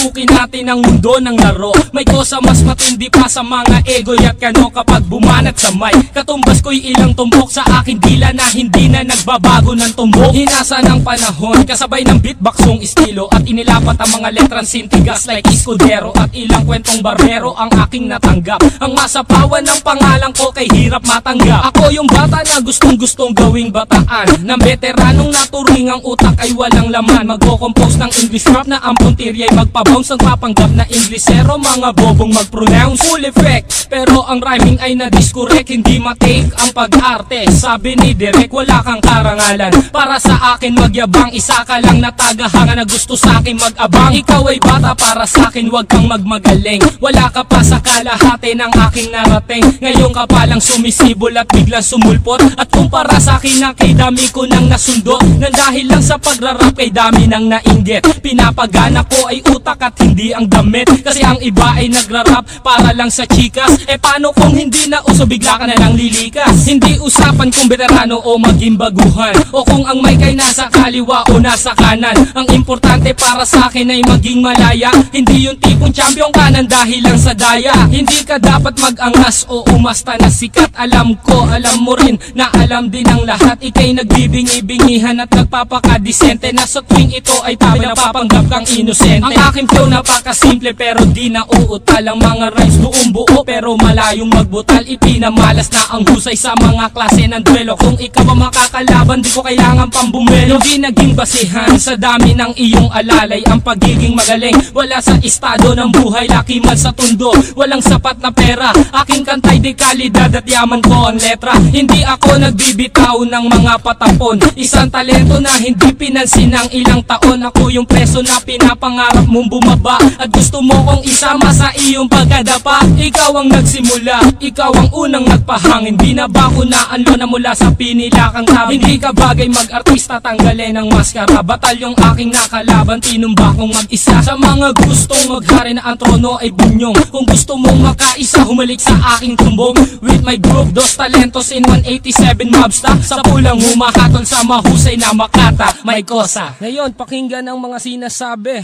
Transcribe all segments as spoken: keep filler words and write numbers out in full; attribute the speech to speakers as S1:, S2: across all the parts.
S1: Pasukin natin ang mundo ng laro. May kosa mas matindi pa sa mga egoy at kano kapag bumanat sa mic. Katumbas ko'y ilang tumbok sa akin dila na hindi na nagbabago ng tumbok. Hinasa ng panahon kasabay ng beatboxong estilo at inilapat ang mga letrang sintigas like Escudero at ilang kwentong barbero ang aking natanggap. Ang masapawan ng pangalan ko kay hirap matanggap. Ako yung bata na gustong gustong gawing bataan, ng veteranong naturing ang utak ay walang laman. Magko-compose ng English rap na ang puntirya'y magpabounce. Ang papanggap na Inglesero, mga bobong mag-pronounce. Full effect, pero ang rhyming ay na-discorrect. Hindi matake ang pag-arte. Sabi ni Direk, wala kang karangalan. Para sa akin magyabang, isa ka lang na tagahanga na gusto sa akin mag-abang. Ikaw ay bata para sa akin, wag kang magmagaling. Wala ka pa sa kalahati ng aking narating. Ngayon ka palang sumisibol at biglang sumulpot. At kumpara sa akin na kay dami ko nang nasundot. Nang dahil lang sa pagrarap kay dami nang nainggit. Pinapagana ko ay utak at hindi ang damit. Kasi ang iba ay nagrarap para lang sa chikas. Eh paano kung hindi na uso, bigla ka na lang lilikas. Hindi usapan kung veterano o maging baguhan, o kung ang mic ay nasa kaliwa o nasa kanan. Ang importante para sa akin ay maging malaya. Hindi yung tipong champion ka nang dahil lang sa daya. Hindi ka dapat mag-angas o umasta na sikat. Alam ko, alam mo rin na alam din ang lahat. Ika'y nagbibingi-bingihan at nagpapakadisente na sa tuwing ito ay tabi napapanggap kang inosente. Ang aking flow napakasimple pero di na uutal. Ang mga rhymes buong buo pero malayong magbutal. Ipinamalas na ang husay sa mga klase ng duelo. Kung ikaw ang makakalaban, di ko kailangan pang bumelo. Hindi naging basihan sa dami ng iyong alalay ang pagiging magaling. Wala sa estado ng buhay, laki man sa tundo. Walang sapat na pera, aking kantay di kalidad at yaman ko ang letra. Hindi ako nagbibitaw ng mga patapon. Isang talento na hindi pinansin ng ilang taon. Ako yung preso na pinapangarap mong bumaba at gusto mo kong isama sa iyong pagkadapa. Ikaw ang nagsimula, ikaw ang unang nagpahangin. Di na ba ko naanlo na mula sa pinila kang tabi? Hindi ka bagay mag-artista, tanggalin ang maskara. Batalyong aking nakalaban, tinumba kong mag-isa. Sa mga gustong maghari na ang trono ay bunyong. Kung gusto mong makaisa, humalik sa aking tumbong. With my group, dos talentos in one eighty-seven mobsta. Sa pulang humahatol sa mahusay na makata. May kosa. Ngayon, pakinggan ang mga sinasabi.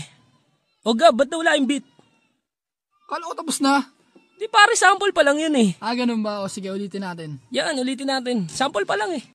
S1: O Gab, ba't wala yung beat?
S2: Kala ko tapos na.
S1: Di pare, sample pa lang yun eh.
S2: Ah, ganun ba? O sige, ulitin natin.
S1: Yan, ulitin natin. Sample pa lang eh.